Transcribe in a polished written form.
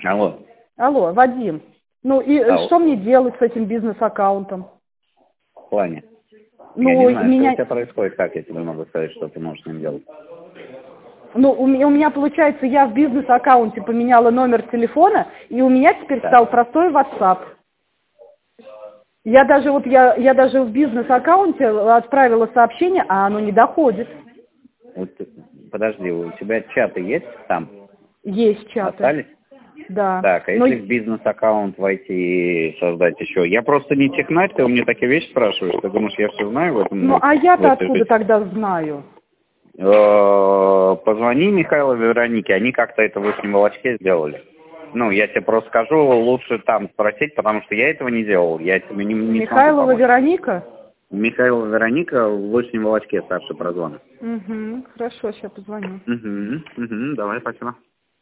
Алло. Алло, Вадим. Ну и Алло. что мне делать с этим бизнес-аккаунтом? В плане? Ну, Я не знаю, меня... что у тебя происходит, как я тебе могу сказать, что ты можешь с ним делать. Ну, у меня получается, я в бизнес-аккаунте поменяла номер телефона, и у меня теперь стал простой WhatsApp. Я даже я даже в бизнес-аккаунте отправила сообщение, а оно не доходит. Вот, подожди, у тебя чаты есть там? Есть чаты. Остались? Да. Так, а Но... если в бизнес-аккаунт войти и создать еще? Я просто не технарь, ты у меня такие вещи спрашиваешь, ты думаешь, я все знаю в этом? Ну, а я-то в этой откуда жизни? тогда знаю? Позвони Михаилу и Веронике, они как-то это в их волочке сделали. Ну, я тебе просто скажу, лучше там спросить, потому что я этого не делал, я тебе не смогу Михайлова помочь. Вероника? Михаил и Вероника в вышнем волочке старший прозвон. Угу, хорошо, сейчас позвоню. Угу, давай, спасибо.